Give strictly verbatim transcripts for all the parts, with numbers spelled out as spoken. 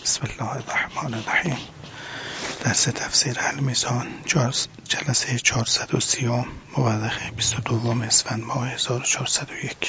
بسم الله الرحمن الرحیم. درس تفسیر المیزان جلسه چهارصد و سی مورخ بیست و دو اسفند ماه هزار و چهارصد و یک.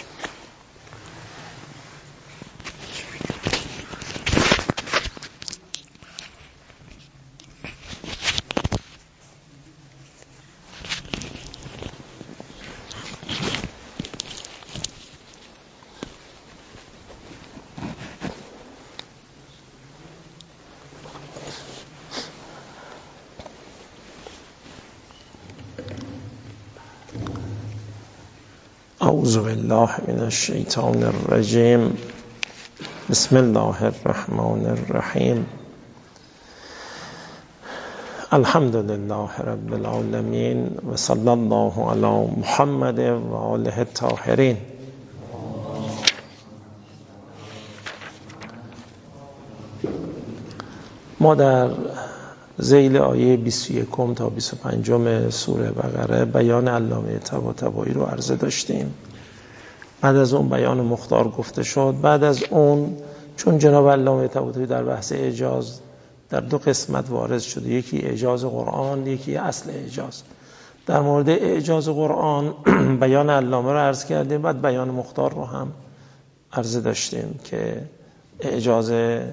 اعوذ بالله من الشیطان الرجیم. بسم الله الرحمن الرحیم. الحمد لله رب العالمین و صلی الله علی محمد و آله الطاهرین. ما در ذیل آیه بیست و یک تا بیست و پنج سوره بقره بیان علامه طباطبایی رو عرضه داشتیم. بعد از اون بیان مختار گفته شد. بعد از اون چون جناب علامه طباطبایی در بحث اعجاز در دو قسمت وارد شده، یکی اعجاز قرآن، یکی اصل اعجاز. در مورد اعجاز قرآن بیان علامه رو عرض کردیم، بعد بیان مختار رو هم عرضه داشتیم که اعجاز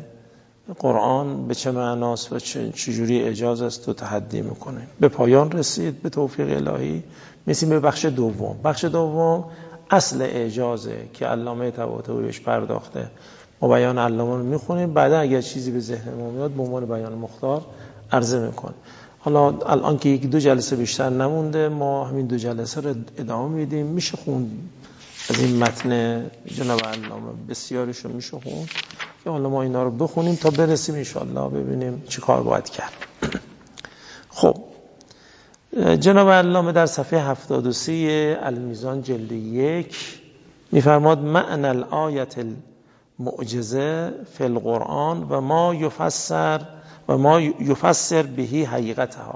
قرآن به چه معناست و چجوری اعجاز است و تحدی میکنه. به پایان رسید به توفیق الهی. میسیم به بخش دوم. بخش دوم اصل اعجازه که علامه طباطبایی بهش پرداخته. ما بیان علامه رو میخونیم، بعدا اگر چیزی به ذهن ما میاد به عنوان بیان مختار عرضه میکنیم. حالا الان که یک دو جلسه بیشتر نمونده، ما همین دو جلسه رو ادامه میدیم. میشه خوند از این متن جناب علامه، بسیارشو میشه خوند. که حالا ما اینا رو بخونیم تا برسیم انشاءالله ببینیم چی کار باید کرد. خب جناب علامه در صفحه هفتاد و سه المیزان جلد یک میفرماد معنی الآیت المعجزه فی القرآن و ما یفسر و ما یفسر بهی حقیقتها.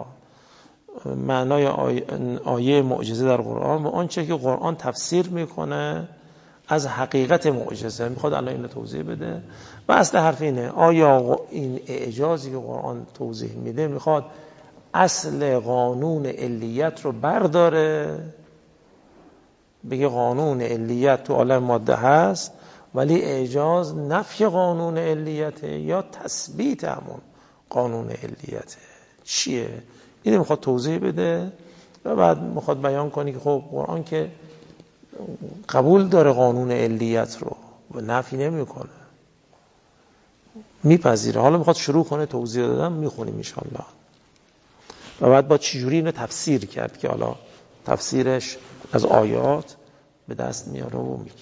معنای آیه, آیه معجزه در قرآن و آنچه که قرآن تفسیر میکنه از حقیقت معجزه. میخواد الان اینو توضیح بده و اصل حرف اینه، آیا این اعجازی که قرآن توضیح میده میخواد اصل قانون علیت رو برداره، بگه قانون علیت تو عالم ماده هست ولی اعجاز نفی قانون علیته، یا تثبیت همون قانون علیته؟ چیه؟ اینو میخواد توضیح بده و بعد میخواد بیان کنی که خب قرآن که قبول داره قانون علیت رو و نفی نمیکنه، میپذیره. حالا میخواد شروع کنه توضیح دادن، میخونیم انشالله و بعد با چجوری اینو تفسیر کرد که حالا تفسیرش از آیات به دست میاره و میگه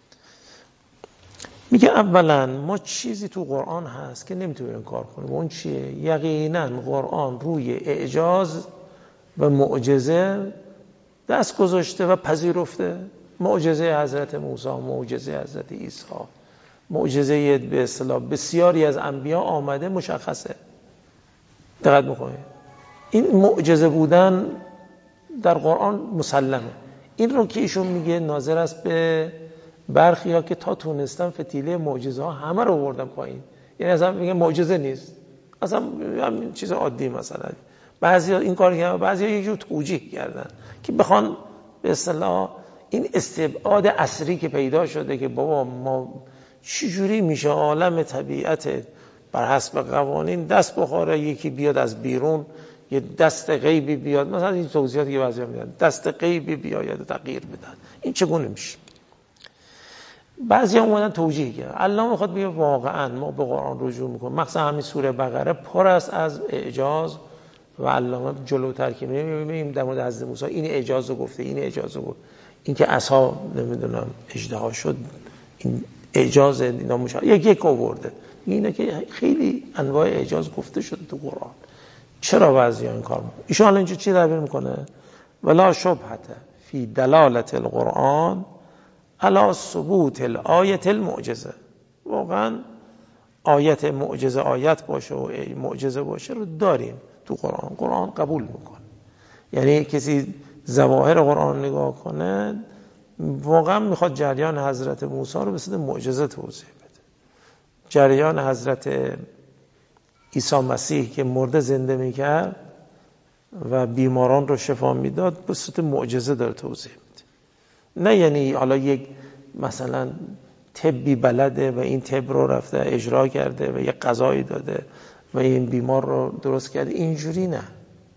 میگه اولا ما چیزی تو قرآن هست که نمیتونیم این کار کنیم. اون چیه؟ یقینا قرآن روی اعجاز و معجزه دست گذاشته و پذیرفته. معجزه حضرت موسی، معجزه حضرت عیسی، معجزه به اصطلاح بسیاری از انبیا آمده، مشخصه. دقت میکنید این معجزه بودن در قرآن مسلمه. این رو که ایشون میگه ناظر است به برخی ها که تا تونستن فتیله معجزه ها همه رو آوردن پایین، یعنی اصلا میگه معجزه نیست، اصلا همین چیز عادی. مثلا بعضیا این کار کردن، بعضیا یه جور توجیه کردن که بخوان به اصطلاح این استبعاد عصری که پیدا شده که بابا ما چجوری میشه عالم طبیعت بر حسب قوانین دست بخوره، یکی بیاد از بیرون یه دست غیبی بیاد، مثلا این توضیحاتی که بعضیا میدن دست غیبی بیاد و تغییر بدن، این چگونه میشه؟ بعضیا اومدن توجیه کردن. الله میخواد بگه واقعا ما به قرآن رجوع میکنیم، مثلا همین سوره بقره پر است از اعجاز و علامه جلوتر که میبینیم در مورد حضرت موسی این اعجاز رو گفته، این اعجاز رو گفت، این که عصا نمیدونم اژدها شد، این اعجاز اینا مشا یک یک آورده. اینه که خیلی انواع اعجاز گفته شده تو قرآن. چرا بعضیا این کار میکنن؟ ایشون الان اینجا چی تعبیر میکنه؟ ولا شبهه فی دلالت القرآن علی ثبوت الآیت المعجزه. واقعا آیت معجزه آیت باشه و معجزه باشه رو داریم تو قرآن، قرآن قبول میکنه. یعنی کسی ظواهر قرآن نگاه کنه واقعا میخواد جریان حضرت موسی رو به صورت معجزه توضیح بده، جریان حضرت عیسی مسیح که مرده زنده میکرد و بیماران رو شفا میداد به صورت معجزه داره توضیح میده. نه یعنی حالا یک مثلا طبی بلده و این طب رو رفته اجرا کرده و یک غذایی داده و این بیمار رو درست کرده، اینجوری نه.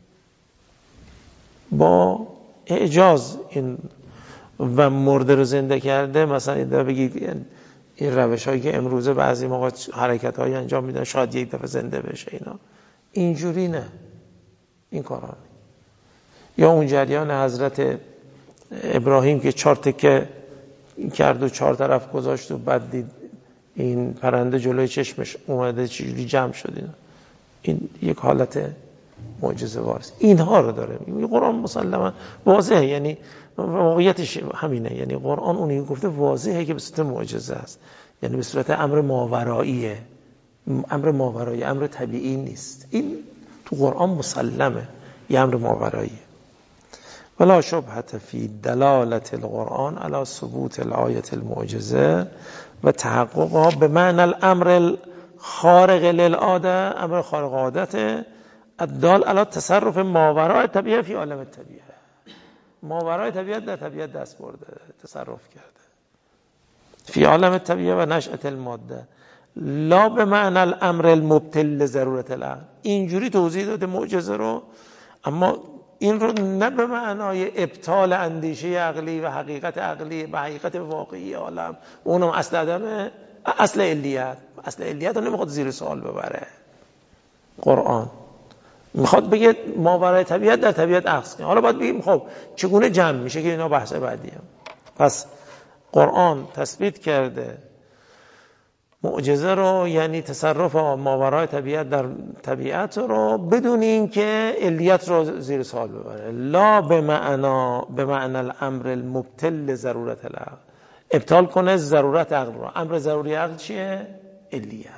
با اعجاز این و مرده رو زنده کرده. مثلا اینا بگید این روش هایی که امروزه بعضی موقع حرکت هایی انجام میدن شاید یک دفعه زنده بشه، اینا اینجوری نه، این کارا. یا اون جریان حضرت ابراهیم که چهار تکه کرد و چهار طرف گذاشت و بعد دید این پرنده جلوی چشمش اومده چجوری جمع شد، اینا این یک حالت معجزه وارست. اینها رو داره میگه قرآن مسلما واضحه، یعنی واقعیتش همینه. یعنی قرآن اونی گفته واضحه که به صورت معجزه است، یعنی به صورت امر ماوراییه، امر ماورایی، امر طبیعی نیست. این تو قرآن مسلمه، یه امر ماوراییه. ولا شبهة فی دلالت القرآن علی ثبوت الآیت المعجزه و تحققها به معنی الامر الخارق للعاده، امر خارق عادته الدال علی تصرف ماورای طبیعه فی عالم طبیعه. ماورای طبیعت در طبیعت دست برده، تصرف کرده فی عالم طبیعه و نشأت الماده، لا به معنی الامر المبتل لضرورت العقل. اینجوری توضیح داده معجزه رو، اما این رو نه به معنای ابطال اندیشه عقلی و حقیقت عقلی و حقیقت واقعی عالم، اونم اصل عدم اصل علیت، اصل علیت رو نمیخواد زیر سوال ببره. قرآن میخواد بگه ماورای طبیعت در طبیعت عکس کنه. حالا باید بگیم خب چگونه جمع میشه که اینا بحث بعدیه. پس قرآن تثبیت کرده معجزه رو، یعنی تصرف ماورای طبیعت در طبیعت رو بدون اینکه علیت رو زیر سوال ببره. لا به معنا به معنی الامر المبتل لضرورت العقل، ابطال کنه ضرورت عقل رو. امر ضروری عقل چیه؟ علیت.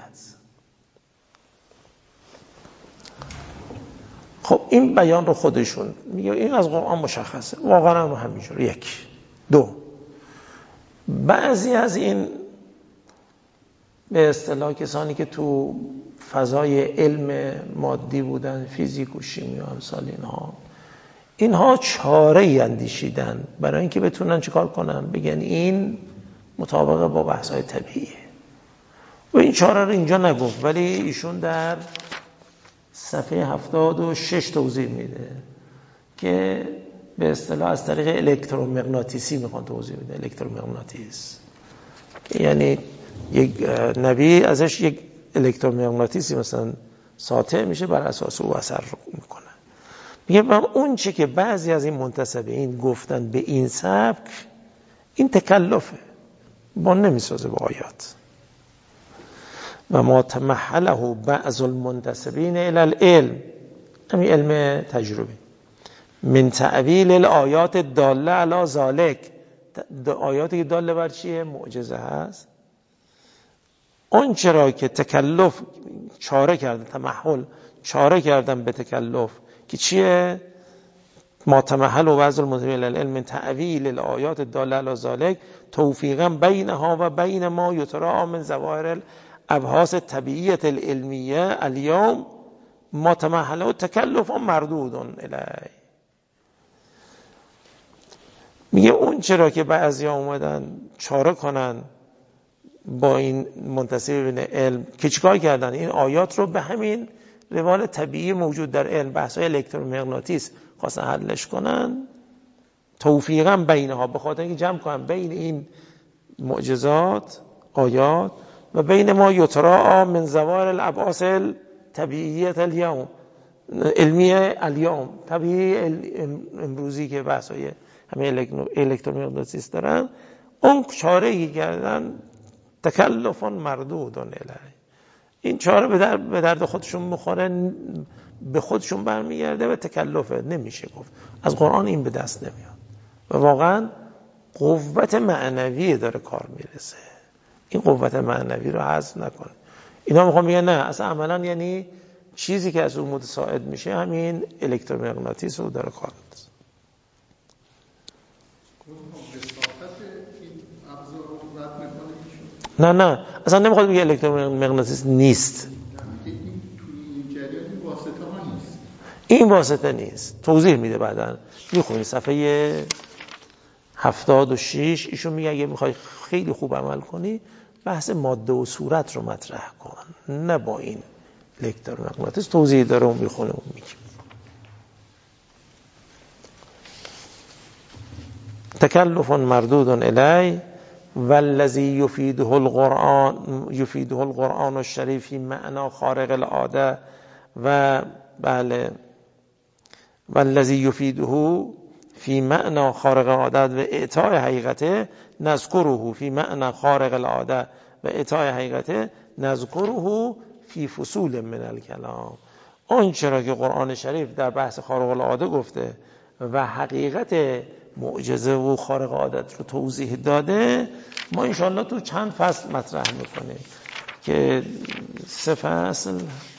خب این بیان رو خودشون میگه این از قرآن مشخصه، واقعا هم همینجوره. یک دو بعضی از این به اصطلاح کسانی که تو فضای علم مادی بودن، فیزیک و شیمی و امثال اینها، اینها چاره ای اندیشیدن برای اینکه بتونن چیکار کنن، بگن این مطابق با بحث‌های طبیعیه. و این چاره رو اینجا نگفت، ولی ایشون در صفحه هفتاد و شش توضیح میده که به اصطلاح از طریق الکترومغناطیسی میخوان توضیح میده. الکترومغناطیس یعنی یک نبی ازش یک الکترومغناطیسی مثلا ساطع میشه، بر اساس او اثر میکنه. میگه من اون چی که بعضی از این منتسبین گفتن به این سبک، این تکلفه، با نمیسازه با آیات. و ما تمحله بعض المنتسبین الى العلم، همین علم تجربی، من تعویل الآیات داله علی ذالک، آیاتی که داله بر چیه؟ معجزه هست. اون چرا که تکلف چاره کردن، تمحل چاره کردن به تکلف که چیه؟ ما تمحل و بعض المنتسبین الى العلم من تعویل الآیات داله علی ذالک توفیقا بینها و بین ما یتراء من ظواهر ابحاث طبیعیت العلمیه الیوم ما تمحله و تکلف مردود الی. میگه اون چرا که بعضی ها اومدن چاره کنن با این منتسبین علم که چیکار کردن؟ این آیات رو به همین روال طبیعی موجود در علم، بحث‌های الکترومغناطیس، خواستن حلش کنن. توفیقا بینها، به خاطر اینکه جمع کنن بین این معجزات آیات و بین ما یتراء من ظواهر الابحاث الطبیعیه الیوم، علمیه الیوم، طبیعی امروزی که بحث‌های همه الکترومغناطیس دارن، اون چاره‌ای کردن تکلف مردود الیه. این چاره به درد به درد خودشون میخوره، به خودشون برمیگرده و تکلفه، نمیشه گفت. از قرآن این به دست نمیاد و واقعا قوت معنوی داره کار میرسه. این قوت معنوی رو حذف نکنه. اینا میخوام بگن نه، اصلا عملا یعنی چیزی که از اون متساعد میشه همین الکترومغناطیس رو داره کار میرسه. نه نه اصلا نمیخواد بگه الکترومغناطیس نیست. این واسطه نیست. توضیح میده بعدن، میخونی صفحه هفتاد و شش. ایشون میگه اگه میخوای خیلی خوب عمل کنی بحث ماده و صورت رو مطرح کن، نه با این لکتر و مقناطیس. توضیح داره اون میخونه اون میگه. تکلف مردود الی والذی یفیده القرآن یفیده القرآن الشریف فی معنا خارق العاده و بله والذی یفیده فی معنا خارق العاده و اعطای حقیقته نذکره فی معنا خارق العاده و اعطای حقیقته نذکره فی فصول من الکلام. آن چرا که قرآن شریف در بحث خارق العاده گفته و حقیقت معجزه و خارق عادت رو توضیح داده، ما انشاءالله تو چند فصل مطرح میکنیم که سه فصل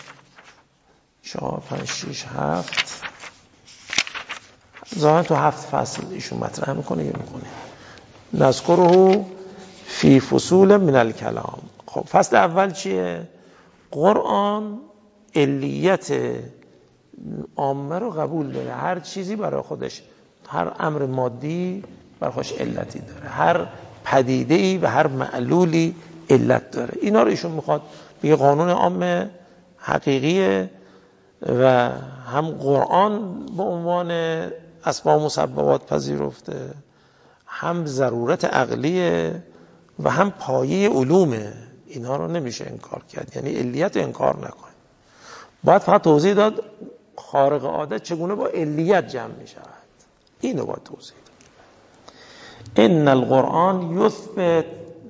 چهار پنج شیش هفت ظاهرا تو هفت فصل ایشون مطرح میکنه یا میکنه نذکره فی فصول من الکلام. خب فصل اول چیه؟ قرآن علیت عامه رو قبول داره، هر چیزی برای خودش، هر امر مادی برای خودش علتی داره، هر پدیده‌ای و هر معلولی علت داره. اینا رو ایشون میخواد بگه قانون عام حقیقیه و هم قرآن به عنوان اسباب و مسببات پذیرفته، هم ضرورت عقلیه و هم پایه علومه. اینا رو نمیشه انکار کرد، یعنی علیت رو انکار نکن. باید فقط توضیح داد خارق عادت چگونه با علیت جمع می شود. اینو باید توضیح داد. ان القرآن یثبت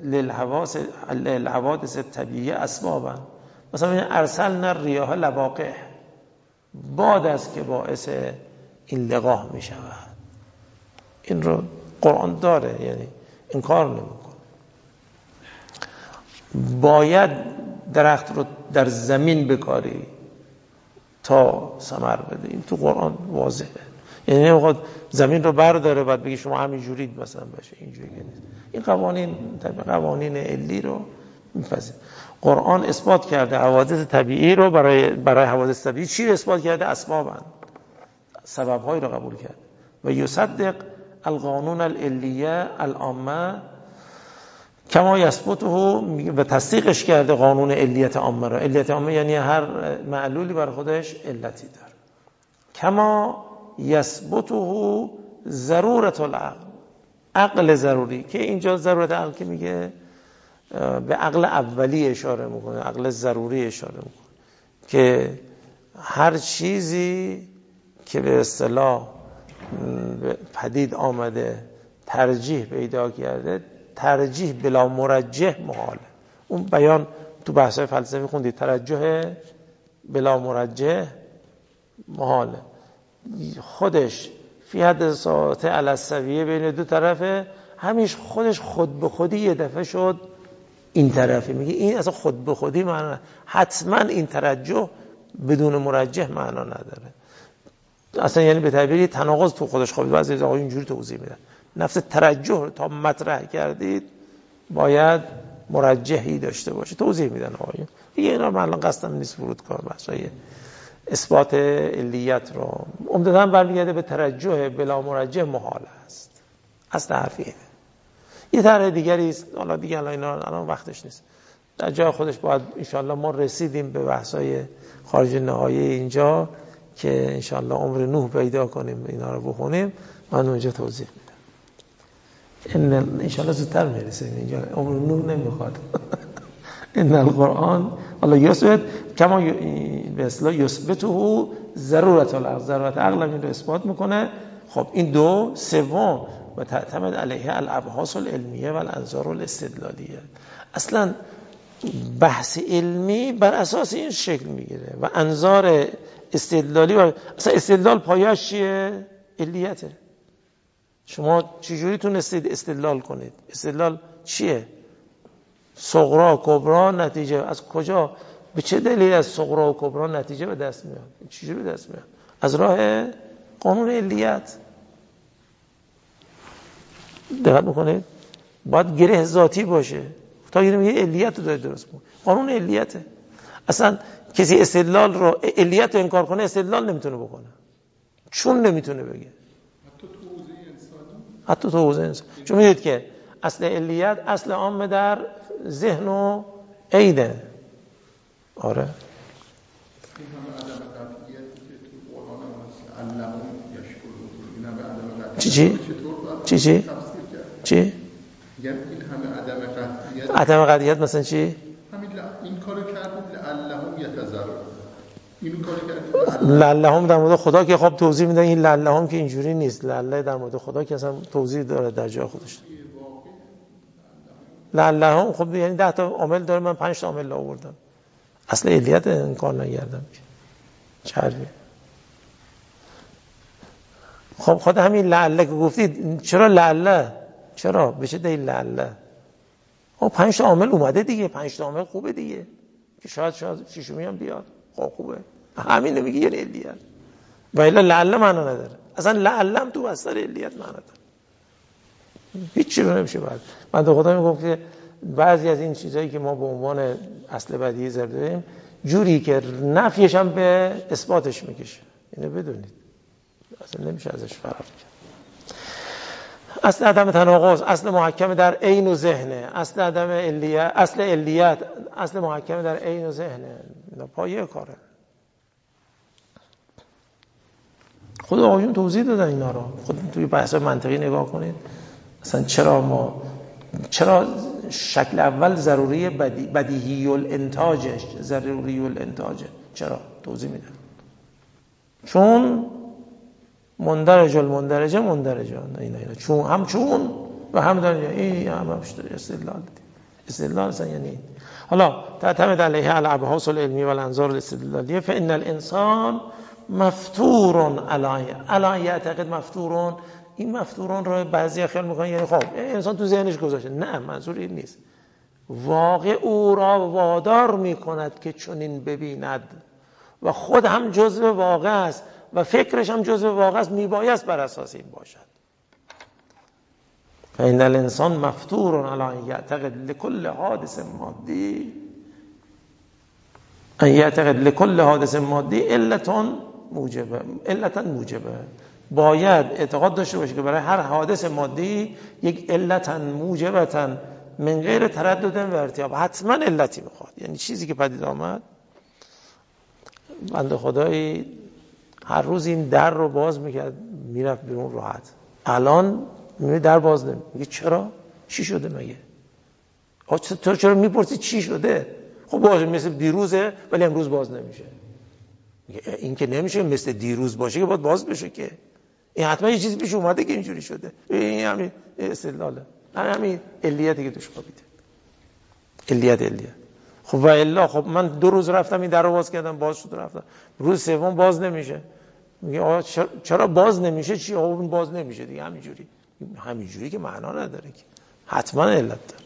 للحوادث الطبیعیه اسبابا. مثلا ارسلنا الریاح لواقح، باد است که باعث این لقاح می شود. این رو قرآن داره، یعنی انکار نمیکنه. باید درخت رو در زمین بکاری تا ثمر بده. این تو قرآن واضحه. یعنی نمیخواد زمین رو برداره بعد بگی شما همین جورید مثلا باشه، اینجوری نیست. این قوانین قوانین علی رو میپذیره. قرآن اثبات کرده حوادث طبیعی رو برای برای حوادث طبیعی چی رو اثبات کرده؟ اسبابن، سبب‌هایی رو قبول کرده. و یصدق القانون العلیه العامه کما یثبته، و تصدیقش کرده قانون علیت عامه را. علیت عامه یعنی هر معلولی برای خودش علتی داره. کما یثبته ضرورت العقل، عقل ضروری، که اینجا ضرورت عقل که میگه به عقل اولی اشاره میکنه، عقل ضروری اشاره میکنه که هر چیزی که به اصطلاح پدید آمده ترجیح پیدا کرده، ترجیح بلا مرجح محاله. اون بیان تو بحث‌های فلسفی خوندید، ترجح بلا مرجح محاله. خودش فی حد ساعت علی السویه بین دو طرفه، همیش خودش خود به خودی یه دفعه شد این طرفی. میگه این اصلا خود به خودی معنا، حتما این ترجح بدون مرجح معنا نداره اصلا. یعنی به تعبیری تناقض تو خودش خوابید. بعضی از آقایون اینجوری توضیح میدن نفس ترجح رو تا مطرح کردید باید مرجحی داشته باشه. توضیح میدن آقایون دیگه. اینا من الان قصدم نیست ورود کنم بحثای اثبات علیت رو. عمدتاً برمیگرده به ترجح بلا مرجح محال است. اصل حرفیه. یه طرح دیگری است، حالا دیگه الان اینا الان وقتش نیست. در جای خودش باید انشالله ما رسیدیم به بحثای خارج نهایی اینجا که انشالله عمر نوح پیدا کنیم اینا رو بخونیم. من اونجا توضیح میدم. ان انشالله زودتر میرسیم اینجا، عمر نوح نمیخواد. ان القرآن الله یثبت کما به اصطلاح یثبته ضرورت العقل، ضرورت عقل این رو اثبات میکنه. خب این دو. سوم و تعتمد علیه الابحاث العلمیه و الانظار الاستدلالیه. اصلا بحث علمی بر اساس این شکل میگیره و انظار استدلالی و اصلا استدلال پایه‌اش چیه؟ علیته. شما چجوری تونستید استدلال کنید؟ استدلال چیه؟ صغرا کبرا نتیجه. از کجا به چه دلیل از صغرا و کبرا نتیجه به دست میاد؟ چجوری به دست میاد؟ از راه قانون علیت. دقت میکنید؟ باید گره ذاتی باشه تا یه علیت رو داره درست کنه. قانون علیته. اصلا کسی استدلال رو علیت رو انکار کنه استدلال نمیتونه بکنه، چون نمیتونه بگه. حتی تو حوزه انسانی، حتی تو حوزه انسانی. چون میدید که اصل علیت اصل عام در ذهن و عینه. آره این همه عدم قطعیتی که تو قرآن هست، علهم یشکرون، این همه عدم قطعیت چی چی؟ چی چی؟ چی؟ یعنی این همه عدم قطعیت، عدم قطعیت مثلا چی؟ همین این کارو کردیم لعلهم یتذرون، این کارو کردیم لعلهم در مورد خدا که خب توضیح میدن، این لعلهم که اینجوری نیست، لعله در مورد خدا که اصلا توضیح داره در جای خودش. لعلهم خب یعنی ده تا عامل داره، من پنج تا عامل آوردم، اصل علیت انکار نکردم که چربی. خب خود همین لعله که گفتید، چرا لعله؟ چرا؟ بشه دلیل لعله. خب پنج تا عامل اومده دیگه، پنج تا عامل خوبه دیگه، که شاید شاید شیشمی هم بیاد، خب خوبه، همین نمیگه یعنی علیت، و الا لعله معنا نداره، اصلا لعلم تو اثر علیت معنا داره، هیچ چیزی نمیشه. بعد من تو خدا میگم که بعضی از این چیزایی که ما به عنوان اصل بدیهی ذکر داریم جوری که نفیش هم به اثباتش میکشه، اینو بدونید، اصلا نمیشه ازش فرار کرد. اصل عدم تناقض، اصل محکم در عین و ذهنه، اصل عدم علیت، اصل علیت اصل محکم در عین و ذهنه، پایه کاره. خود آقایون توضیح دادن اینا رو، خود توی بحث منطقی نگاه کنید اصلا چرا ما چرا شکل اول ضروری بدی بدیهی الانتاجش ضروری الانتاجه، چرا توضیح میدن؟ چون مندرج المندرجه مندرجه اینا اینا چون هم چون و هم داره این هم مشتری استدلال استدلال اصلا یعنی حالا تعتمد علیه الابحاث العلمی و الانظار الاستدلالیه فان الانسان مفتور علی علی یعتقد مفتورون. این مفتورون رو بعضی خیال میکنن یعنی خب انسان تو ذهنش گذاشته، نه منظور این نیست، واقع او را وادار میکند که چنین ببیند و خود هم جزء واقع است و فکرش هم جزء واقع است، میبایست بر اساس این باشد. فإن الانسان مفتور علی یعتقد لكل حادث مادی ان یعتقد لكل حادث مادی علتون موجبه علتا موجبه، باید اعتقاد داشته باشه که برای هر حادث مادی یک علتا موجبتا من غیر تردد و ارتیاب، حتما علتی میخواد. یعنی چیزی که پدید آمد، بنده خدایی هر روز این در رو باز میکرد میرفت بیرون راحت، الان میگه در باز نمی، میگه چرا؟ چی شده مگه؟ تو چرا میپرسی چی شده؟ خب باشه مثل دیروزه ولی امروز باز نمیشه. این که نمیشه مثل دیروز باشه که باید باز بشه، که این حتما یه چیزی پیش اومده که اینجوری شده. این همین استدلاله، همین علیتی که توش خوابیده، علیت علیت. خب و الا خب من دو روز رفتم این در رو باز کردم باز شد رفتم، روز سوم باز نمیشه، میگه آقا چرا باز نمیشه؟ چی آقا اون باز نمیشه دیگه، همینجوری همینجوری که معنا نداره که، حتما علت داره.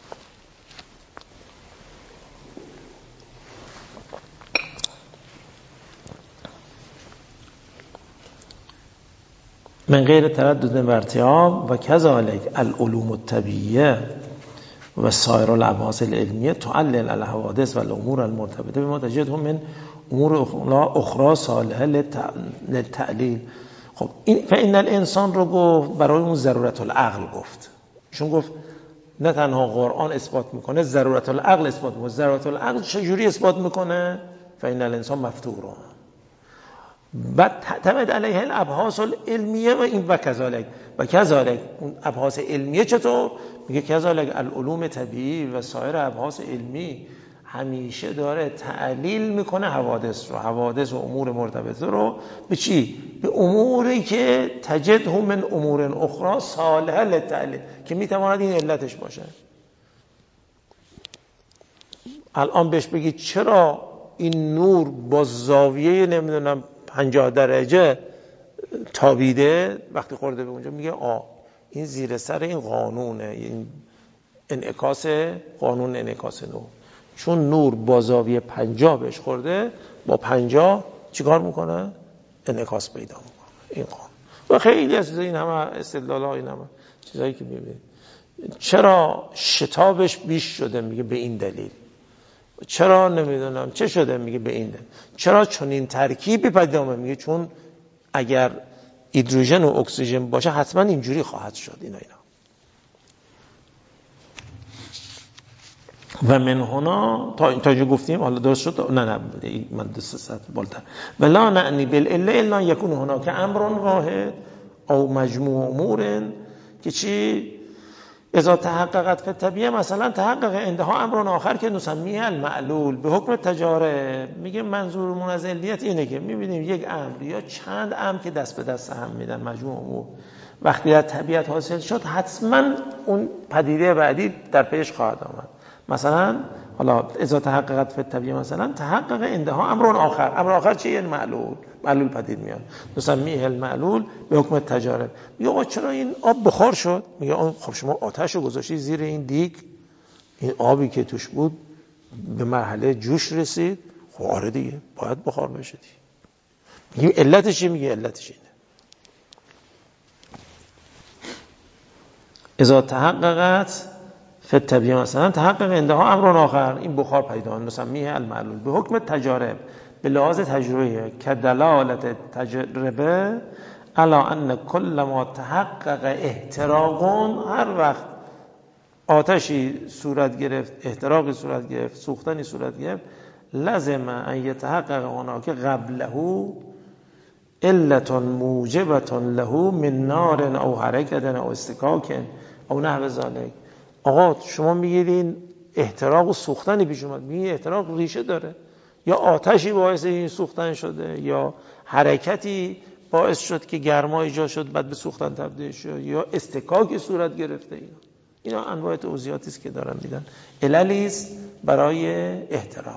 من غیر تردد و ارتیاب و کذالک العلوم الطبیعیه و سایر الابحاث العلمیه تعلل الحوادث و الامور المرتبطه بما تجدهم من امور اخرى صالحه للتعلیل. خب این فإن الانسان رو گفت برای اون ضرورت العقل گفت، چون گفت نه تنها قرآن اثبات میکنه، ضرورت العقل اثبات میکنه. ضرورت العقل چجوری اثبات میکنه؟ فإن الانسان مفتور، بعد تعتمد علیه الابحاث العلمیه و این و کذالک و کذالک اون ابحاث علمیه چطور؟ میگه کذالک العلوم طبیعی و سایر ابحاث علمی همیشه داره تعلیل میکنه حوادث رو، حوادث و امور مرتبطه رو به چی؟ به اموری که تجدهم من امور اخرى صالحه للتعلیل، که میتواند این علتش باشه. الان بهش بگید چرا این نور با زاویه نمیدونم پنجاه درجه تابیده، وقتی خورده به اونجا میگه آ این زیر سر این قانونه، این انعکاس قانون انعکاس نور، چون نور با زاویه پنجاه بهش خورده با پنجاه چیکار میکنه؟ انعکاس پیدا میکنه، این قانون. و خیلی از این همه استدلال ها، این همه چیزایی که میبینید. چرا شتابش بیش شده؟ میگه به این دلیل. چرا نمیدونم چه شده؟ میگه به اینه. چرا؟ چون این ترکیبی پدید آمده. میگه چون اگر هیدروژن و اکسیژن باشه حتما اینجوری خواهد شد. اینا اینا و من هنا تا تا جو گفتیم حالا درست شد. نه نه من دو سه ساعت بالاتر. ولا نعنی بالعله الا یکون هناک امر واحد او مجموع امور که چی اذا تحققت فی الطبیعه، مثلا تحقق عندها امر آخر که نسمیه المعلول به حکم تجارب. میگه منظورمون از علیت اینه که میبینیم یک امر یا چند امر که دست به دست هم میدن، مجموع امور، وقتی در طبیعت حاصل شد حتما اون پدیده بعدی در پیش خواهد آمد. مثلا حالا اذا تحققت فی الطبیعه، مثلا تحقق عندها امر آخر. امر آخر چیه؟ یعنی معلول. معلول پدید میاد. نسمیه المعلول به حکم تجارب. میگه آقا چرا این آب بخار شد؟ میگه خب شما آتش رو گذاشتی زیر این دیگ، این آبی که توش بود به مرحله جوش رسید. خب آره دیگه باید بخار بشه دیگه. میگه علتش چیه؟ میگه علتش اینه. اذا تحققت فی الطبیعه، مثلا تحقق عندها امر آخر، این بخار پیدا نسمیه المعلول به حکم تجارب، به لحاظ تجربه که دلالت تجربه علی ان کل ما تحقق احتراق، هر وقت آتشی صورت گرفت، احتراقی صورت گرفت، سوختنی صورت گرفت، لازم ان یتحقق هناک قبله علت موجبه له من نار او حرکت او استکاک او نحو ذلک. آقا شما میگیدین احتراق و سوختنی پیش اومد، میگی احتراق ریشه داره، یا آتشی باعث این سوختن شده، یا حرکتی باعث شد که گرما ایجاد شد بعد به سوختن تبدیل شد، یا استکاک صورت گرفته. اینا اینا انواع توضیحاتی است که دارن میدن، عللی است برای احتراق.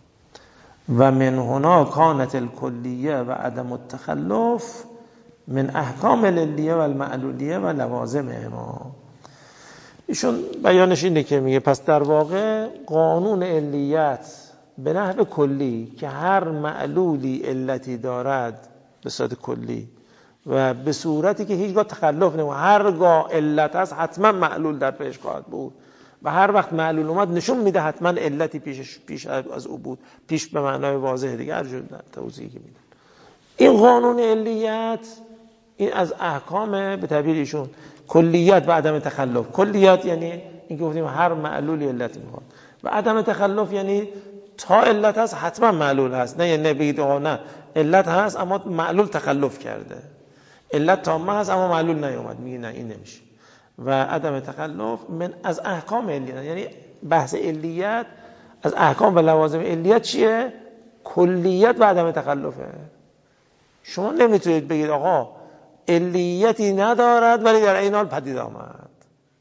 و من هنا کانت الکلیه و عدم التخلف من احکام العلیه و المعلولیه و لوازم ما. ایشون بیانش اینه که میگه پس در واقع قانون علیت به نحو کلی که هر معلولی علتی دارد به صورت کلی و به صورتی که هیچگاه تخلف نمید، هرگاه علت هست حتما معلول در پیش خواهد بود و هر وقت معلول اومد نشون میده حتما علتی پیش پیش از او بود. پیش به معنای واضح دیگه هر جور توضیحی که میدن. این قانون علیت این از احکام به تعبیر ایشون کلیت و عدم تخلف. کلیت یعنی این که گفتیم هر معلولی علت میخواد، و عدم تخلف یعنی تا علت هست حتما معلول هست. نه یعنی بگید آقا نه علت هست اما معلول تخلف کرده، علت تامه هست اما معلول نیومد. میگه نه این نمیشه. و عدم تخلف من از احکام علیت، یعنی بحث علیت از احکام و لوازم علیت چیه؟ کلیت و عدم تخلفه. شما نمیتونید بگید آقا علیتی ندارد ولی در این حال پدید آمد.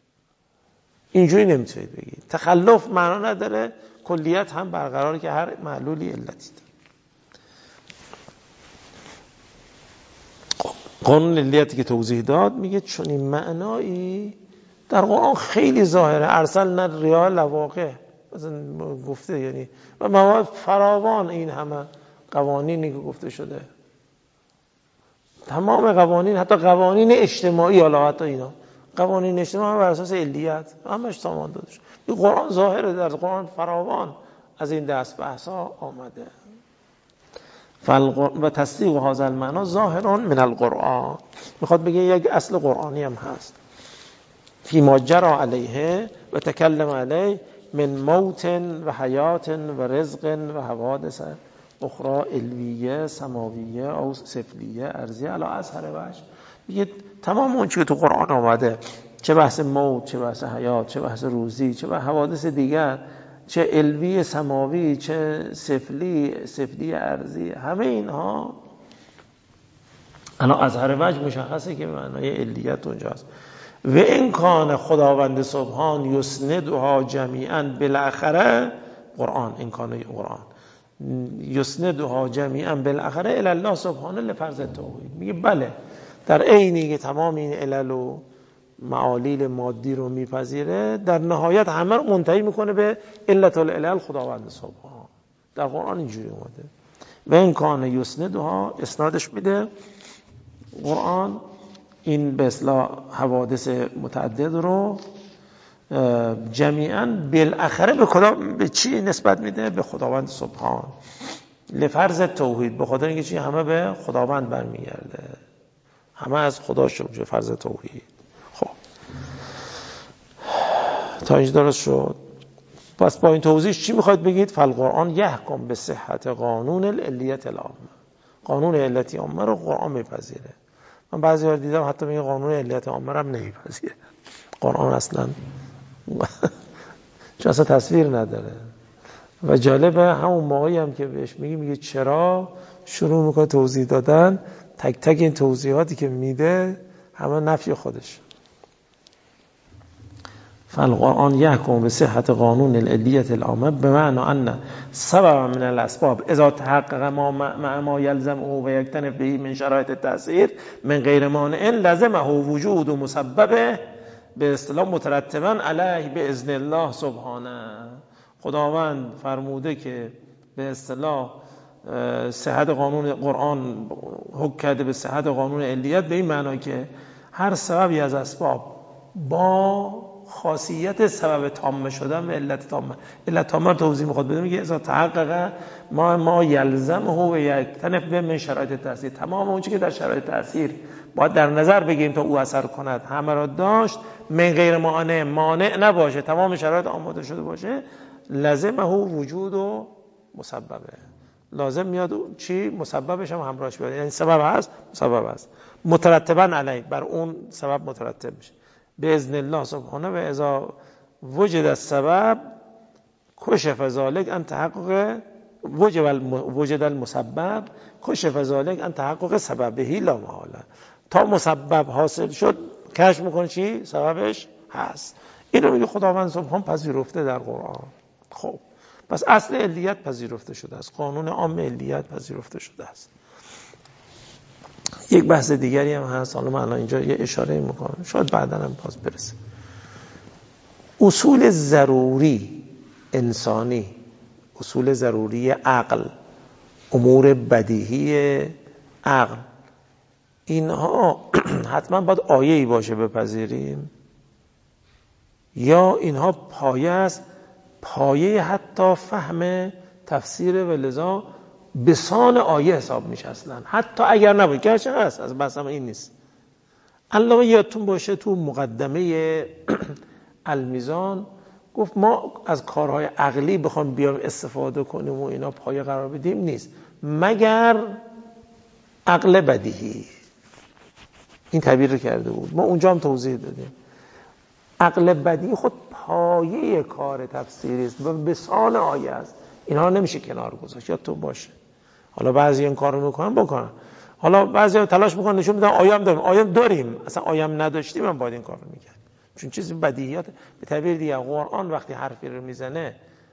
اینجوری نمیتونید بگید. تخلف معنا نداره، کلیت هم برقراره که هر معلولی علتی داره. قانون علیتی که توضیح داد میگه چون این معنایی در قرآن خیلی ظاهره. ارسلنا الرياح لواقح مثلا گفته، یعنی و مواد فراوان این همه قوانینی که گفته شده، تمام قوانین، حتی قوانین اجتماعی، حالا حتی اینا قوانین اجتماعی بر اساس علیت همش سامان داده شده. این قرآن ظاهره، در قرآن فراوان از این دست بحثا آمده. و تصدیق هذا المعنی ظاهر من القرآن، میخواد بگه یک اصل قرآنی هم هست. فی ما جرى علیه و تکلم علیه من موت و حیات و رزق و حوادث اخرى علویه سماویه او سفلیه ارضیه علی اظهر وجه. میگه تمام اون چیزی که تو قرآن آمده، چه بحث موت، چه بحث حیات، چه بحث روزی، چه بحث حوادث دیگر، چه علوی سماوی، چه سفلی سفلی ارضی، همه اینها انا اظهر وجه مشخصه که معنای علیت اونجاست. و این کان خداوند سبحان یسندها جمیعا بالاخره قرآن، این کان قرآن یسندها جمیعا بالاخره الی الله سبحانه لفرض توحید. میگه بله در عینی که تمام این علل و معالیل مادی رو میپذیره، در نهایت همه رو منتهی میکنه به علت العلل خداوند سبحان. در قرآن اینجوری اومده. و این کان یسندها اسنادش میده قرآن این به اصطلاح حوادث متعدد رو جمیعاً بالاخره به کدام به چی نسبت میده؟ به خداوند سبحان، لفرض توحید، به خاطر اینکه چی همه به خداوند برمیگرده، همه از خدا شد، فرض توحید. خب تا اینجا درست شد. پس با این توضیح چی میخواید بگید؟ فالقرآن یحکم به صحت قانون العلیت العامه، قانون علتی عامه رو قرآن میپذیره. من بعضی وقت دیدم حتی میگه قانون علت عامه رو هم نمیپذیره قرآن اصلا چون اصلا تصویر نداره. و جالبه همون موقعی هم که بهش میگی میگه چرا، شروع میکنه توضیح دادن، تک تک این توضیحاتی که میده همه نفی خودش. فالقرآن یحکم به صحت قانون العلیت العامه بمعنی ان سبب من الاسباب اذا تحقق ما مع ما یلزمه و یکتنف به من شرایط التأثیر من غیر مانع لزمه وجود و مسببه به اصطلاح مترتبا علیه به اذن الله سبحانه. خداوند فرموده که به اصطلاح صحت قانون قرآن حکم کرده به صحت قانون علیت به این معنی که هر سببی از اسباب با خاصیت سبب تامه شدن و علت تامه، علت تامه رو توضیح میخواد بده، میگه اذا تحقق ما ما یلزمه و یکتنف به من شرایط تأثیر، تمام اون چیزی که در شرایط تأثیر باید در نظر بگیریم تا او اثر کند همه را داشت، من غیر مانع، مانع نباشه، تمام شرایط آماده شده باشه، لازمه وجود و مسببه، لازم میاد چی؟ مسببش هم همراهش بیاد، یعنی سبب هست مسبب هست، مترتبا علیه، بر اون سبب مترتب میشه به اذن الله سبحانه. و اذا وجد السبب کشف ذلک ان تحقق وجد المسبب کشف ذلک ان تحقق سببه لا محاله، تا مسبب حاصل شد کشف میکنه چی؟ سببش هست. اینو میگه خداوند سبحان پذیرفته در قرآن. خب پس اصل علیت پذیرفته شده است، قانون عام علیت پذیرفته شده است. یک بحث دیگری هم هست، حالا من اینجا یه اشاره میکنم، شاید بعدا هم باز برسه. اصول ضروری انسانی، اصول ضروری عقل، امور بدیهی عقل، اینها حتما باید آیه‌ای باشه بپذیریم، یا اینها پایه است، پایه حتی فهم تفسیر، و لذا بسان آیه حساب میشه اصلا، حتی اگر نباید، گرچه هست، از بحثم این نیست. علامه یادتون باشه تو مقدمه المیزان گفت ما از کارهای عقلی بخوام بیام استفاده کنیم و اینا پایه قرار بدیم نیست، مگر عقل بدیهی. این تعبیر رو کرده بود، ما اونجا هم توضیح دادیم. عقل بدیهی خود پایه کار تفسیری است و بسان آیه است، اینها نمیشه کنار گذاشت، یادتون باشه. حالا بعضی این کارو میکنن بکنن، حالا بعضی تلاش میکنن نشون بدن آیه هم داریم، آیه هم داریم، اصلا آیه هم نداشتیم من باید این کارو میکرد، چون چیزی بدیهیات. به تعبیر دیگه قرآن وقتی حرفی رو میزنه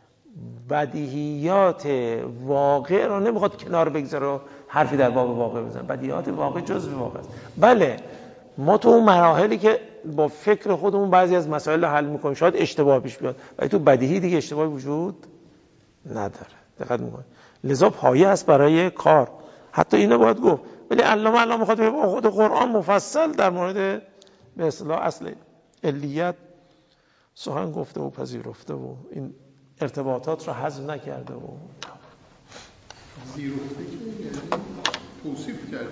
بدیهیات واقع رو نمیخواد کنار بگذاره و حرفی در باب واقع بزنه، بدیهیات واقع جزء واقع است. بله ما تو اون مراحلی که با فکر خودمون بعضی از مسائل رو حل میکنیم شاید اشتباه پیش بیاد، ولی تو بدیهی دیگه اشتباهی وجود نداره. دقت میکنید؟ لذا پایه است برای کار، حتی اینو باید گفت. ولی علامه علامه میخواد به خود قرآن مفصل در مورد به اصطلاح اصل علیت سخن گفته و پذیرفته و این ارتباطات رو حذف نکرده و پذیرفته که توصیف کرده.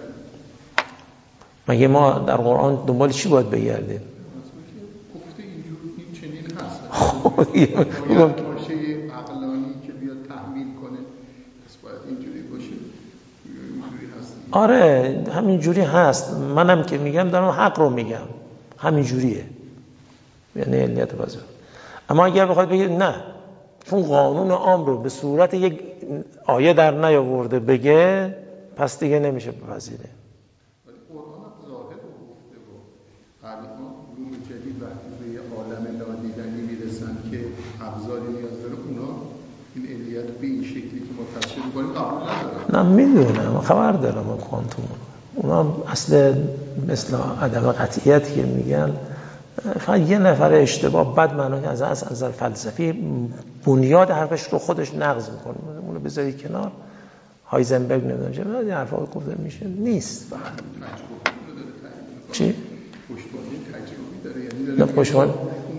مگه ما در قرآن دنبال چی باید بگردیم؟ گفته اینجور این چنین هست، باید باشه عقلانی که بیاد تحمیل کنه، پس باید اینجوری باشه، اینجوری هست. آره همین جوری هست، منم که میگم دارم حق رو میگم، همین جوریه، یعنی علیت بازار. اما اگر بخواد بگید نه چون قانون عام رو به صورت یک آیه در نیاورده بگه، پس دیگه نمیشه بپذیره. ولی قرآن هم ظاهر رو گفته و قبلا علوم جدید وقتی به یه عالم نادیدنی میرسن که ابزاری نیاز داره، اونا این علیت به این شکلی که ما تصویر می‌کنیم قبول ندارن. نه میدونم، خبر دارم از کوانتوم، اونا اصل مثل عدم قطعیتی که میگن فقط یه نفر اشتباه بد معنی از از نظر فلسفی بنیاد حرفش رو خودش نقض میکنه، اونو بذاری کنار. هایزنبرگ نمیدونم چه این حرفا گفته میشه نیست فقط تجربه داره، چی؟ پشتوانه تجربی داره، یعنی داره پشتوانه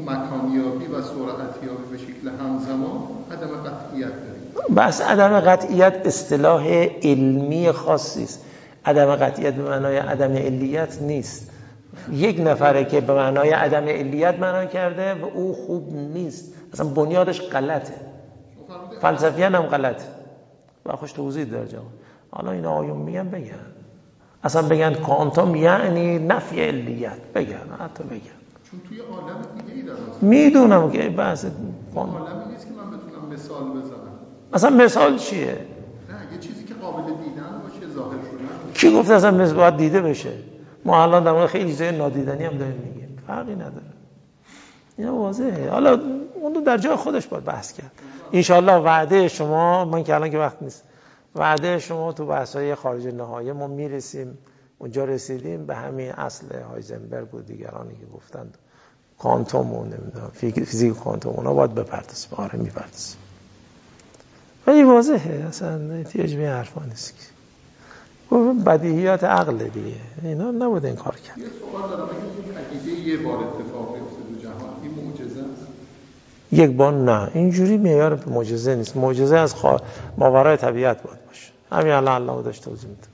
مکانیابی و سرعتیابی به شکل همزمان عدم قطعیت داریم. بس عدم قطعیت اصطلاح علمی خاصی است. عدم قطعیت به معنای عدم علیت نیست. یک نفره که به معنای عدم علیت معنا کرده و او خوب نیست، اصلا بنیادش غلطه، فلسفیان هم غلطه و خوش توضیح داره جواب. حالا این آیون میگن بگن اصلا بگن کوانتوم یعنی نفی علیت، بگن حتی بگن چون توی عالم دیگه ای داره. میدونم که بحث عالمی نیست که من بتونم مثال بزنم. اصلا مثال چیه؟ نه یه چیزی که قابل دیدن باشه، ظاهر شدن. کی گفت اصلا مثل باید دیده بشه؟ ما الان در مورد خیلی چیزای نادیدنی هم داریم میگیم، فرقی نداره. اینا واضحه. حالا اون رو در جای خودش باید بحث کرد. انشالله وعده شما، من که الان که وقت نیست، وعده شما تو بحث‌های خارج نهایی ما میرسیم، اونجا رسیدیم به همین اصل هایزنبرگ و دیگرانی که گفتند کوانتوم و نمیدونم فیزیک کوانتوم، اونا باید بپردازیم. آره میپردازیم. ولی واضحه اصلا احتیاج به حرفا نیست که بدیهیات عقل دیگه، اینا نبوده این کار کرد. یه سوال دارم، اگه پدیده یه بار اتفاق بیفته تو جهان این معجزه است؟ یک بار نه، اینجوری معیار معجزه نیست. معجزه از خوا... ماورای طبیعت باید باشه. همین الان الله داشت توضیح میده.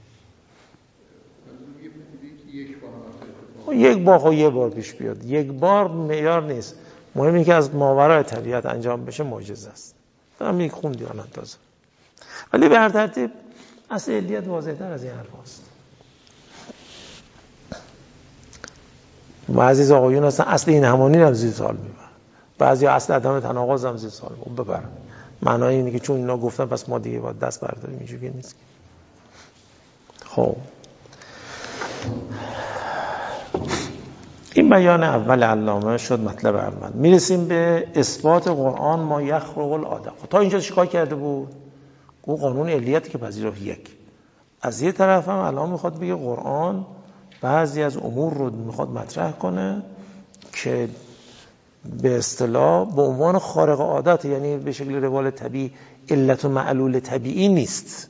یک بار خب یه بار پیش بیاد، یک بار معیار نیست. مهم اینه که از ماورای طبیعت انجام بشه معجزه است. همین خوندی الان تازه. ولی به هر ترتیب اصل علیت واضح‌تر از این حرف هست. بعضی آقایون هستن اصل این همانی هم زیر سوال میبرن، بعضی اصل عدم تناقض هم زیر سوال ببرن. معنای اینه که چون اینا گفتن پس ما دیگه باید دست برداریم، اینجوری نیست. خب این بیان اول علامه شد مطلب اول. میرسیم به اثبات قرآن ما یخرق العاده. تا اینجا چیکار کرده بود؟ او قانون علیتی که پذیرفت یک. از یه طرف هم الان میخواد بگه قرآن بعضی از امور رو میخواد مطرح کنه که به اصطلاح به عنوان خارق عادت، یعنی به شکل روال طبیعی، علت و معلول طبیعی نیست.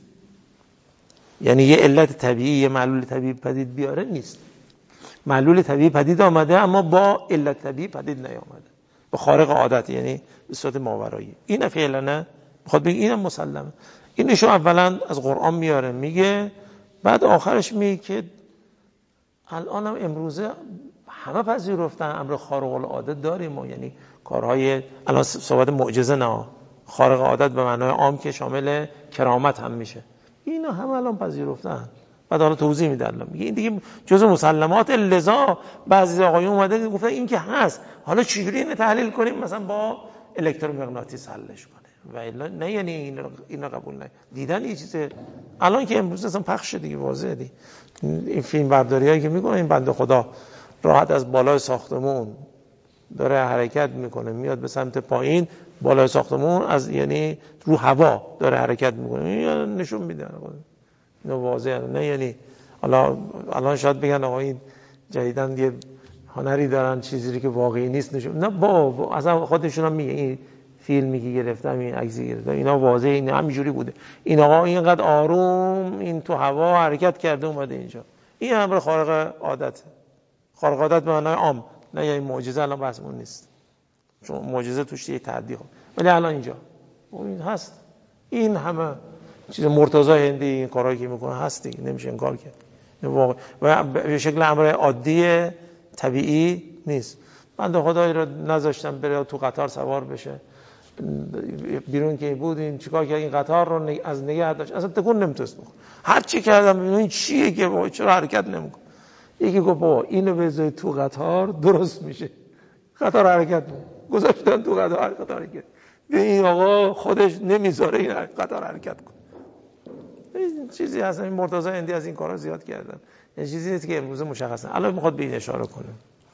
یعنی یه علت طبیعی یه معلول طبیعی پدید بیاره نیست. معلول طبیعی پدید آمده اما با علت طبیعی پدید نیامده، به خارق عادت، یعنی به صورت ماورایی. این فعلا نه میخواد بگه اینم مسلمه. اینشو اولا از قرآن میاره میگه، بعد آخرش میگه که الان هم امروزه همه پذیرفتن امر خارق العاده داریم ما، یعنی کارهای الان صحبت معجزه نه، خارق عادت به معنای عام که شامل کرامت هم میشه، اینا همه الان پذیرفتن. بعد حالا توضیح میده الله میگه این دیگه جزء مسلمات. لذا بعضی آقایون اومدن گفتن این که هست، حالا چجوری اینو تحلیل کنیم؟ مثلا با الکترومغناطیس حلش کنه و الا نه، یعنی این اینا قبول نه. دیدن یه چیزه الان که امروز اصلا پخش دیگه واضحه دی. این فیلم برداریایی که میکنه این بنده خدا راحت از بالای ساختمون داره حرکت میکنه میاد به سمت پایین، بالای ساختمون از یعنی رو هوا داره حرکت میکنه، این نشون میده. اینو واضحه نه، یعنی حالا الان شاید بگن آقا این جدیدن یه هنری دارن چیزی که واقعی نیست نشون، نه با اصلا خودشون هم میگه این فیلمی که گرفتم این عکسی گرفتم اینا واضحه، این همینجوری بوده. این آقا اینقدر آروم این تو هوا حرکت کرده اومده اینجا، این امر خارق عادته. خارق عادت به معنای عام، نه یعنی معجزه. الان بحثمون نیست چون معجزه توش یه تعدی خب، ولی الان اینجا این هست. این همه چیز مرتضی هندی این کارهایی که میکنه هست دیگه، نمیشه انکار کرد. واقع و به شکل امر عادی طبیعی نیست. بنده خدایی رو نذاشتم بره تو قطار سوار بشه، بیرون که بود این چیکار کرد؟ این قطار رو از نگه داشت، اصلا تکون نمیتونست بکنه. هر چی کردم این چیه که با چرا حرکت نمیکنه؟ یکی گفت بابا اینو بذاری تو قطار درست میشه، قطار حرکت میکنه. گذاشتن تو قطار قطار حرکت. این آقا خودش نمیذاره این قطار حرکت کنه. این چیزی هست. این مرتضی هندی از این کارا زیاد کردن. این چیزی نیست که امروز مشخصه. الان میخواد به این اشاره کنه.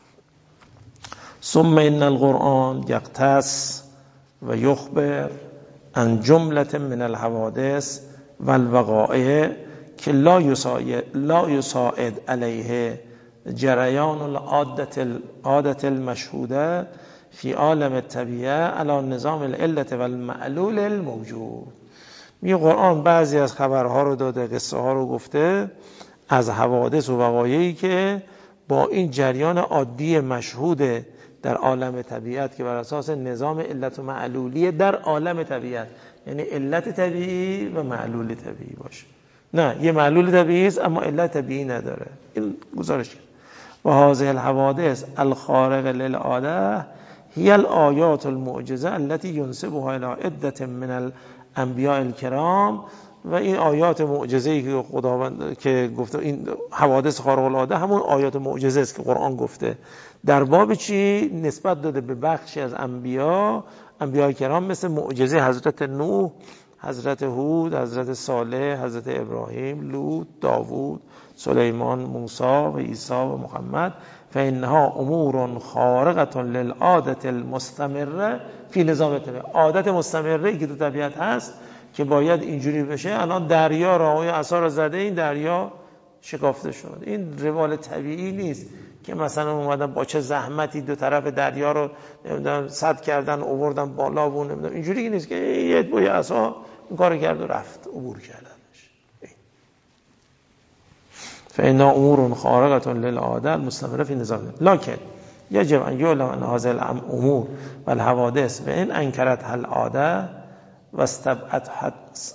ثم ان القرآن یقتص و یخبر عن جمله من الحوادث والوقائع که لا یساعد لا یساعد علیه جریان العادة العادة المشهوده فی عالم الطبیعه علی نظام العلة والمعلول الموجود. میگه قرآن بعضی از خبرها رو داده، قصه ها رو گفته از حوادث و وقایعی که با این جریان عادی مشهود در عالم طبیعت که بر اساس نظام علت و معلولی در عالم طبیعت، یعنی علت طبیعی و معلول طبیعی باشه. نه، یه معلول طبیعی است اما علت طبیعی نداره. این گزارش کرد. و هذه الحوادث الخارقه للعاده هي الآیات المعجزه التي ينسبها الى عده من الانبیاء الکرام. و این آیات معجزه‌ای که خداوند که گفته این حوادث خارق العاده همون آیات معجزه است که قرآن گفته. در باب چی نسبت داده به بخشی از انبیا، انبیاء کرام، مثل معجزه حضرت نوح، حضرت هود، حضرت صالح، حضرت ابراهیم، لوط، داوود، سلیمان، موسی و عیسی و محمد. فإنها امور خارقه للعاده المستمره فی نظام طبیعت. عادت مستمره که تو طبیعت هست که باید اینجوری بشه. الان دریا را و عصا را زده، این دریا شکافته شد. این روال طبیعی نیست که مثلا اومدن با چه زحمتی دو طرف دریا رو نمیدونم سد کردن آوردن بالا و نمیدونم اینجوری نیست که یه با یه عصا این کارو کرد و رفت عبور کردنش. فإن امور خارقه للعاده المستمره في نظام، لكن يجب ان يعلم ان هذه الامور والحوادث وان انكرتها العاده واستبعدت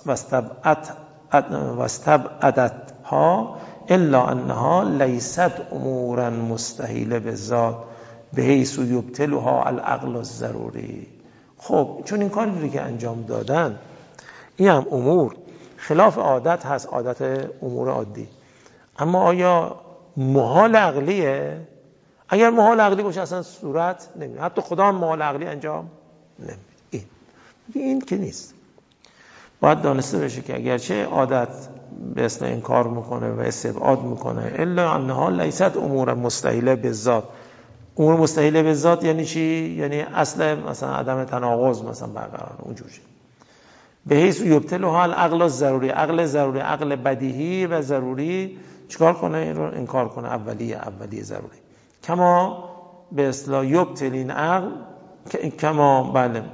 واستبعدتها الا انها ليست امورا مستحيله بالذات بحيث يبطلها العقل الضروري. خب چون این کاری رو که انجام دادن، این هم امور خلاف عادت هست، عادت امور عادی، اما آیا محال عقلیه؟ اگر محال عقلی باشه اصلا صورت نمیده، حتی خدا هم محال عقلی انجام نمیده. این این که نیست. باید دانسته بشه که اگرچه عادت به اسم انکار میکنه و استبعاد میکنه، الا انها لیست امور مستحیله بالذات. امور مستحیله بالذات یعنی چی؟ یعنی اصل مثلا عدم تناقض مثلا برقرار اونجوری. به حیث یبطلها العقل الضروری، عقل ضروری، عقل بدیهی و ضروری چیکار کنه؟ این رو انکار کنه. اولیه اولیه ضروری. کما به اصطلاح یبطل این عقل، کما بله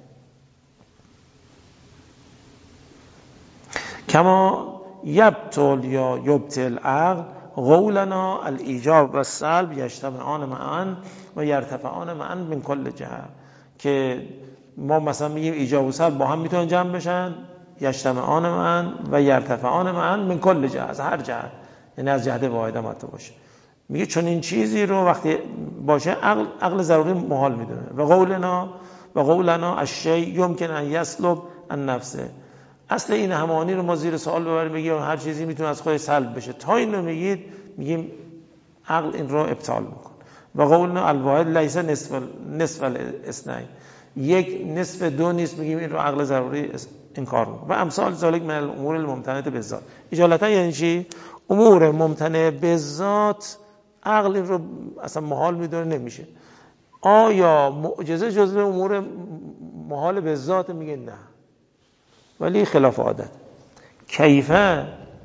کما یبطل یا یبطل عقل قولنا الایجاب و السلب یجتمعان معا و یرتفعان معا من کل جهت. که ما مثلا میگیم ایجاب و سلب با هم میتونن جمع بشن، یجتمعان معا و یرتفعان معا من کل جهت، از هر جهت، یعنی از جهت واحد هم حتی باشه. میگه چون این چیزی رو وقتی باشه عقل عقل ضروری محال میدونه. و قولنا و قولنا الشیء یمکن ان یسلب عن نفسه. اصل این همانی رو ما زیر سوال ببریم، بگیم هر چیزی میتونه از خودش سلب بشه. تا این رو میگید میگیم عقل این رو ابطال میکنه. و قولنا الواحد لیس نصف نصف الاثنین، یک نصف دو نیست، میگیم این رو عقل ضروری انکار میکنه. و امثال ذالک من الامور الممتنعه بالذات. اجالتا یعنی چی؟ امور ممتنع بالذات عقل این رو اصلا محال میدونه نمیشه. آیا معجزه جزو امور محال بالذات؟ میگه نه، ولی خلاف عادت. کیفه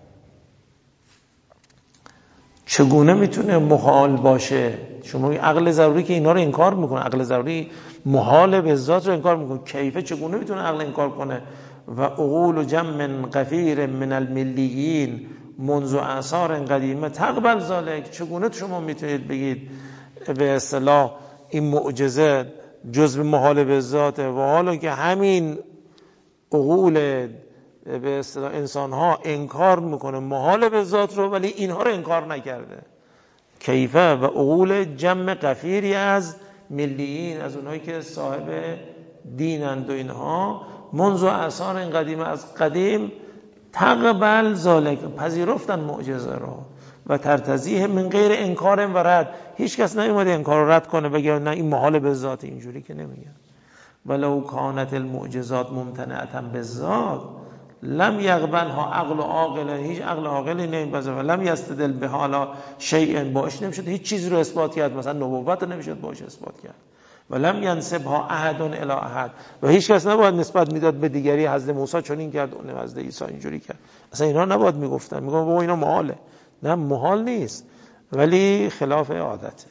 چگونه میتونه محال باشه؟ شما عقل ضروری که اینا رو انکار میکنه، عقل ضروری محال به ذات رو انکار میکنه، کیفه چگونه میتونه عقل انکار کنه؟ و عقول جمع غفیر من الملیین منذ اعصار قدیمه تقبل ذلک. چگونه شما میتونید بگید به اصطلاح این معجزه جزء محال به ذاته و حالا که همین عقول به اصطلاح انسان ها انکار میکنه محال به ذات رو، ولی اینها رو انکار نکرده. کیفه و عقول جمع غفیری از ملیین، از اونایی که صاحب دینند و اینها، منذ اعصار قدیمه، از قدیم، تقبل ذالک پذیرفتن معجزه رو و ترتضیه من غیر انکار و رد. هیچ کس نمیومده انکار و رد کنه بگه نه این محال به ذات، اینجوری که نمیگن. ولو کانت المعجزات ممتنعه بالذات لم یقبلها عقل عاقل، هیچ عقل عاقلی نمیپذیره. لم یستدل به حالا شیء، باش نمیشد هیچ چیز رو اثبات کرد، مثلا نبوت رو نمیشد باش اثبات کرد. ولم ینسبها احد الی احد، و هیچ کس نباید نسبت میداد به دیگری. حضرت موسی چون این کرد، اون حضرت عیسی اینجوری کرد، اصلا اینا نباید میگفتن. میگن بابا اینا محاله. نه محال نیست، ولی خلاف عادته.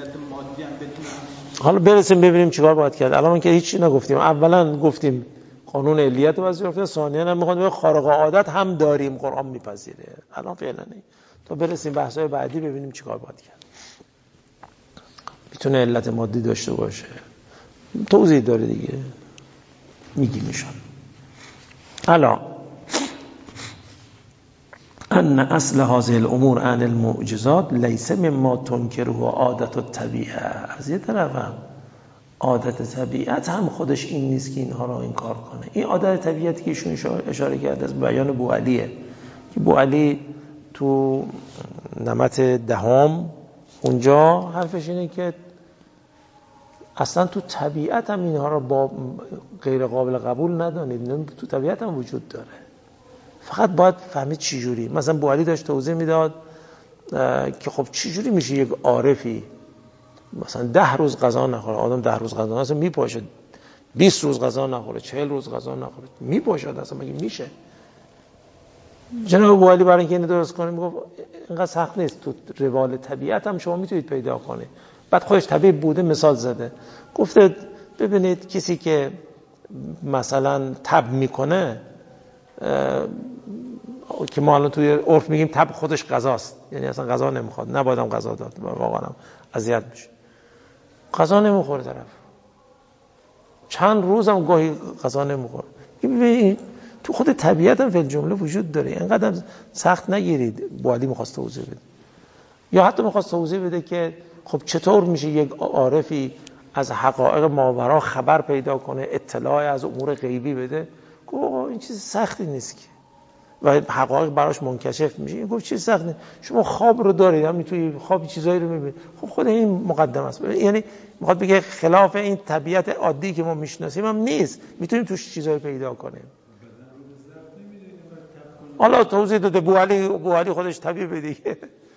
حالا برسیم ببینیم چیکار باید کرد. الان که هیچی نگفتیم. اولا گفتیم قانون علیت رو پذیرفته، ثانیاً هم میخواد خارق عادت هم داریم، قرآن میپذیره. الان فعلا نه، تا برسیم بحث‌های بعدی ببینیم چیکار باید کرد. میتونه علت مادی داشته باشه، توضیح داره دیگه، میگیم ایشان. الا ان اصل هذه الامور عن المعجزات لیس مما تنکره عادت الطبیعه. از یه طرف هم عادت طبیعت هم خودش این نیست که اینها را انکار کنه. این عادت طبیعتی که ایشون اشاره کرده از بیان بوعلیه که بوعلی تو نمط دهم اونجا حرفش اینه که اصلا تو طبیعت هم اینها را با غیر قابل قبول ندانید، تو طبیعت هم وجود داره، فقط باید فهمید چی جوری. مثلا بوعلی داشت توضیح میداد که خب چی جوری میشه یک عارفی مثلا ده روز غذا نخوره، آدم ده روز غذا نخوره میپاشه، بیست روز غذا نخوره، چهل روز غذا نخوره میپاشه، اصلا مگه میشه؟ جناب بوعلی برای اینکه اینو درست کنه میگفت اینقدر سخت نیست، تو روال طبیعت هم شما میتونید پیدا کنید. بعد خودش طبیعی بوده مثال زده، گفته ببینید کسی که مثلا تب میکنه که ما الان توی عرف میگیم تب خودش غذاست، یعنی اصلا غذا نمیخواد، نبایدم غذا داد، واقعا اذیت میشه، غذا نمیخوره طرف، چند روزم گاهی غذا نمیخوره. ببین تو خود طبیعت هم فی الجمله وجود داره، اینقدر سخت نگیرید. بوعلی میخواست توضیح بده، یا حتی میخواست توضیح بده که خب چطور میشه یک عارفی از حقایق ماورا خبر پیدا کنه، اطلاع از امور غیبی بده. گفت این چیز سختی نیست که، و حقایق براش منکشف میشه. این گفت چیز سخت نیست، شما خواب رو دارید، همین توی خواب چیزایی رو میبینید. خب خود این مقدمه است، یعنی میخواد بگه خلاف این طبیعت عادی که ما میشناسیم هم نیست، میتونیم توش چیزایی پیدا کنیم. حالا توضیح داده بوعلی، بوعلی خودش طبیعی به دیگه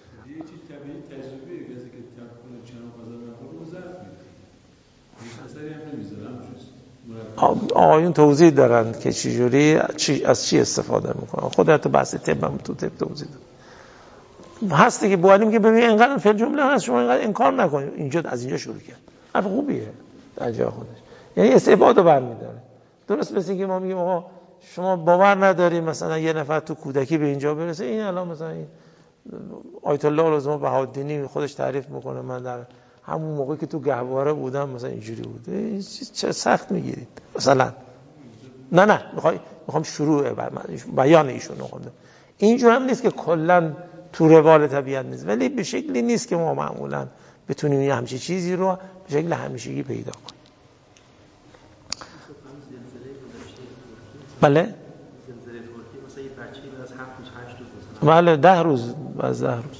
آقایون توضیح دارن که چجوری چی از چی استفاده میکنن. خودت بحث طب هم تو طب توضیح داد هستی که بوعلی میگه ببین اینقدر فعل جمله هست، شما اینقدر انکار نکنید. اینجا از اینجا شروع کرد، حرف خوبیه در جای خودش، یعنی استفاده برمی‌داره. درست مثل اینکه ما میگیم آقا شما باور نداری مثلا یه نفر تو کودکی به اینجا برسه، این الان مثلا این آیت الله العظما بهاءالدینی خودش تعریف میکنه من در همون موقعی که تو گهواره بودم مثلا اینجوری بوده. چه سخت میگیرید مثلا؟ نه نه میخوام میخوام شروع بیان ایشون رو خوندم. اینجور هم نیست که کلا تو روال طبیعت نیست، ولی به شکلی نیست که ما معمولا بتونیم یه همچین چیزی رو به شکل همیشگی پیدا کنیم. بله بله ده روز از ده روز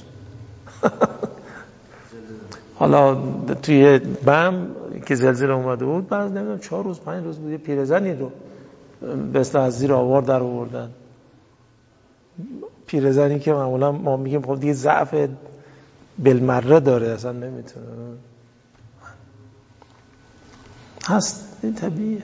حالا توی بم که زلزله اومده بود بعد نمیدونم چهار روز پنج روز بود، یه پیرزنی رو به اصطلاح از زیر آوار در آوردن. پیرزنی که معمولا ما میگیم خب دیگه ضعف بالمره داره، اصلا نمیتونه، هست، این طبیعیه.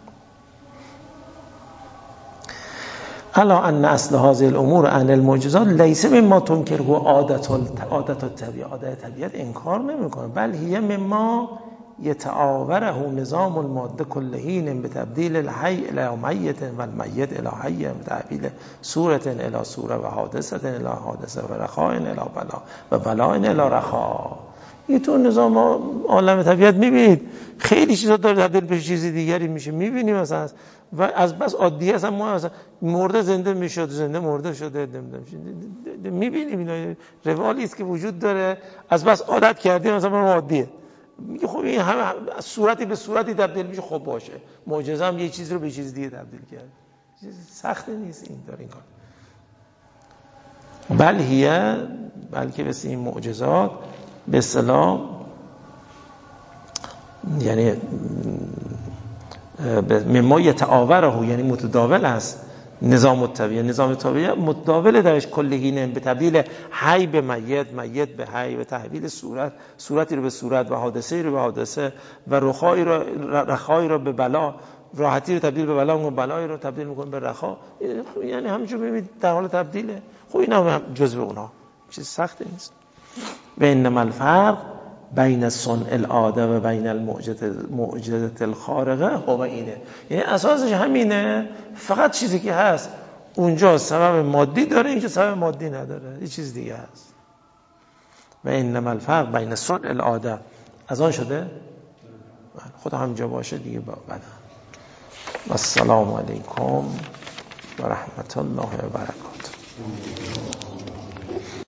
الا ان اصل هذه الامور عن المعجزات لیس مما تنکره عادت عادت الطبیعه. عادت طبیعت انکار نمیکنه، بل هی مما یتعاوره نظام الماده كل حين بتبديل الحي الى ميت والميت الى حي بتحویل صوره الى صوره و حادثه الى حادثه و رخاء الى بلاء و بلاء الى رخاء. این تو نظام عالم طبیعت میبینید خیلی چیزا داره تبدیل به چیز دیگری میشه، میبینیم مثلا و از بس عادی است، ما مثلا مرده زنده میشد، زنده مرده شده، میبینیم اینا روالی است که وجود داره، از بس عادت کردیم مثلا ما عادیه. میگه خب این همه از صورتی به صورتی تبدیل میشه، خب باشه، معجزه هم یه چیز رو به چیز دیگه تبدیل کرد، چیز سختی نیست این داره این کار. بل هیه، بلکه مثل این معجزات به اصطلاح یعنی مما یتعاوره، یعنی متداول است نظام الطبیعه. نظام طبیعه متداول درش کلهینه به تبدیل حی به میت، میت به حی، به تحویل صورت، صورتی رو به صورت و حادثه رو به حادثه و رخایی رو رخایی رو به بلا، راحتی رو تبدیل به بلا و بلایی رو تبدیل میکنه به رخا. یعنی همینجور ببینید در حال تبدیله. خب اینا هم جزء اونها، چیز سختی نیست. و انما الفرق بین صنع العاده و بین المعجزه الخارقه هو اینه، یعنی اساسش همینه، فقط چیزی که هست اونجا سبب مادی داره، اینجا سبب مادی نداره، یه چیز دیگه هست. و انما الفرق بین صنع العاده از آن شده خدا همینجا باشه دیگه. بعد السلام علیکم و رحمت الله و برکاته.